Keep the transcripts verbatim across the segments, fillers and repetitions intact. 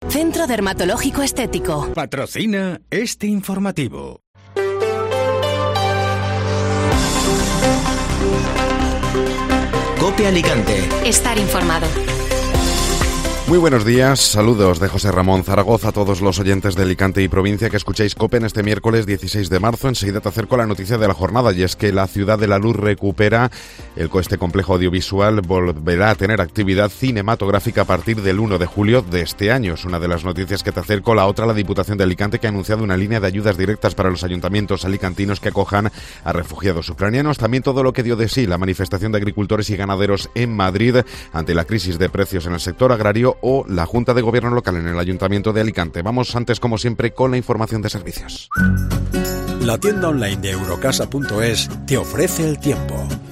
Centro Dermatológico Estético. Patrocina este informativo. COPE Alicante. Estar informado. Muy buenos días, saludos de José Ramón Zaragoza a todos los oyentes de Alicante y provincia que escucháis COPE en este miércoles dieciséis de marzo. Enseguida te acerco a la noticia de la jornada, y es que la Ciudad de la Luz recupera el este complejo audiovisual, volverá a tener actividad cinematográfica a partir del uno de julio de este año. Es una de las noticias que te acerco. La otra, la Diputación de Alicante, que ha anunciado una línea de ayudas directas para los ayuntamientos alicantinos que acojan a refugiados ucranianos. También todo lo que dio de sí la manifestación de agricultores y ganaderos en Madrid ante la crisis de precios en el sector agrario, o la Junta de Gobierno local en el Ayuntamiento de Alicante. Vamos antes, como siempre, con la información de servicios. La tienda online de Eurocasa punto es te ofrece el tiempo.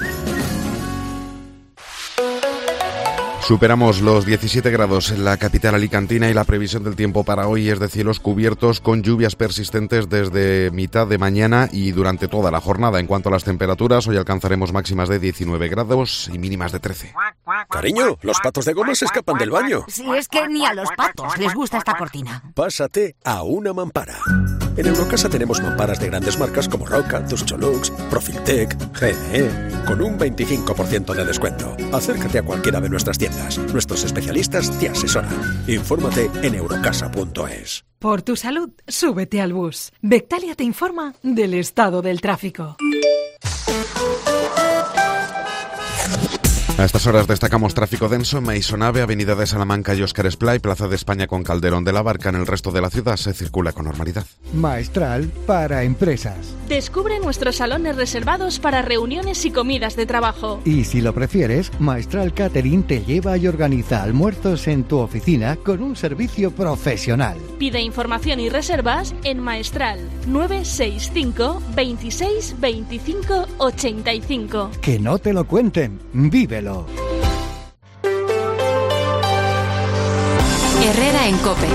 Superamos los diecisiete grados en la capital alicantina y la previsión del tiempo para hoy es de cielos cubiertos con lluvias persistentes desde mitad de mañana y durante toda la jornada. En cuanto a las temperaturas, hoy alcanzaremos máximas de diecinueve grados y mínimas de trece. Cariño, los patos de goma se escapan del baño. Si es que ni a los patos les gusta esta cortina. Pásate a una mampara. En Eurocasa tenemos mamparas de grandes marcas como Roca, Tuscholux, Profiltec, G N E, con un veinticinco por ciento de descuento. Acércate a cualquiera de nuestras tiendas. Nuestros especialistas te asesoran. Infórmate en Eurocasa punto es. Por tu salud, súbete al bus. Bectalia te informa del estado del tráfico. A estas horas destacamos tráfico denso en Maisonave, Avenida de Salamanca y Óscar Esplá, Plaza de España con Calderón de la Barca. En el resto de la ciudad se circula con normalidad. Maestral para empresas. Descubre nuestros salones reservados para reuniones y comidas de trabajo. Y si lo prefieres, Maestral Catering te lleva y organiza almuerzos en tu oficina con un servicio profesional. Pide información y reservas en Maestral nueve seis cinco, veintiséis, veinticinco, ochenta y cinco. Que no te lo cuenten, vívelo. Herrera en COPE.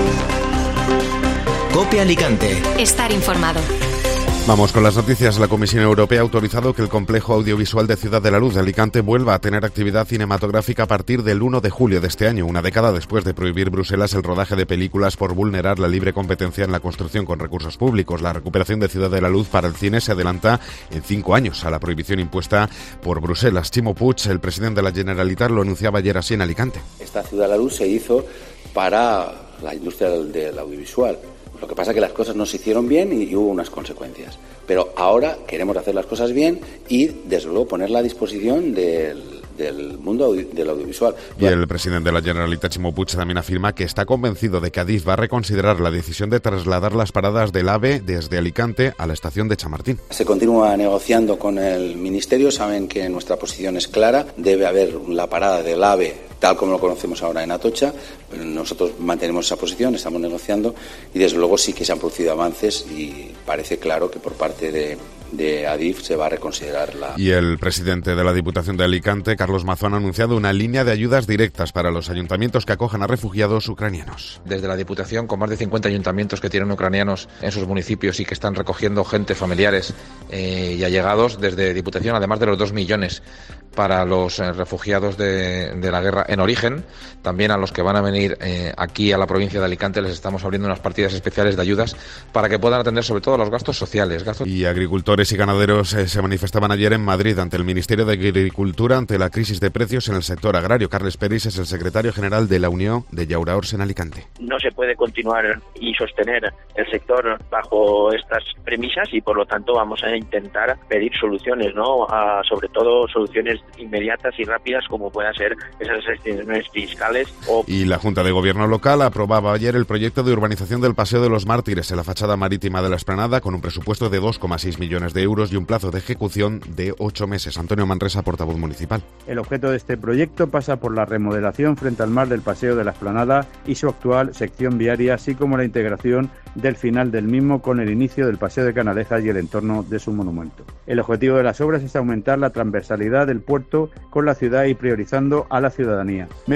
COPE Alicante. Estar informado. Vamos con las noticias. La Comisión Europea ha autorizado que el complejo audiovisual de Ciudad de la Luz de Alicante vuelva a tener actividad cinematográfica a partir del uno de julio de este año, una década después de prohibir Bruselas el rodaje de películas por vulnerar la libre competencia en la construcción con recursos públicos. La recuperación de Ciudad de la Luz para el cine se adelanta en cinco años a la prohibición impuesta por Bruselas. Chimo Puig, el presidente de la Generalitat, lo anunciaba ayer así en Alicante. Esta Ciudad de la Luz se hizo para la industria del, del audiovisual. Lo que pasa es que las cosas no se hicieron bien y hubo unas consecuencias. Pero ahora queremos hacer las cosas bien y, desde luego, ponerla a disposición del, del mundo audi- del audiovisual. Y el presidente de la Generalitat, Chimo Puig, también afirma que está convencido de que Adif va a reconsiderar la decisión de trasladar las paradas del AVE desde Alicante a la estación de Chamartín. Se continúa negociando con el Ministerio. Saben que nuestra posición es clara. Debe haber la parada del AVE tal como lo conocemos ahora en Atocha. Nosotros mantenemos esa posición, estamos negociando y desde luego sí que se han producido avances y parece claro que por parte de, de Adif se va a reconsiderar la... Y el presidente de la Diputación de Alicante, Carlos Mazón, ha anunciado una línea de ayudas directas para los ayuntamientos que acojan a refugiados ucranianos. Desde la Diputación, con más de cincuenta ayuntamientos que tienen ucranianos en sus municipios y que están recogiendo gente, familiares eh, y allegados, desde Diputación, además de los dos millones para los eh, refugiados de, de la guerra en origen, también a los que van a venir eh, aquí a la provincia de Alicante les estamos abriendo unas partidas especiales de ayudas para que puedan atender sobre todo los gastos sociales. Gastos... Y agricultores y ganaderos eh, se manifestaban ayer en Madrid ante el Ministerio de Agricultura ante la crisis de precios en el sector agrario. Carles Peris es el secretario general de la Unión de Llauraors en Alicante. No se puede continuar y sostener el sector bajo estas premisas y por lo tanto vamos a intentar pedir soluciones, ¿no? A, sobre todo soluciones inmediatas y rápidas como puedan ser esas exenciones fiscales. O... Y la Junta de Gobierno local aprobaba ayer el proyecto de urbanización del Paseo de los Mártires en la fachada marítima de la Explanada con un presupuesto de dos coma seis millones de euros y un plazo de ejecución de ocho meses. Antonio Manresa, portavoz municipal. El objeto de este proyecto pasa por la remodelación frente al mar del Paseo de la Explanada y su actual sección viaria, así como la integración del final del mismo con el inicio del Paseo de Canalejas y el entorno de su monumento. El objetivo de las obras es aumentar la transversalidad del puerto con la ciudad y priorizando a la ciudadanía. Me...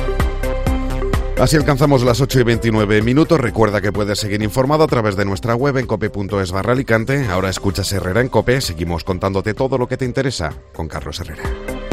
Así alcanzamos las ocho y veintinueve minutos. Recuerda que puedes seguir informado a través de nuestra web en cope punto es barra Alicante. Ahora escuchas Herrera en COPE. Seguimos contándote todo lo que te interesa con Carlos Herrera.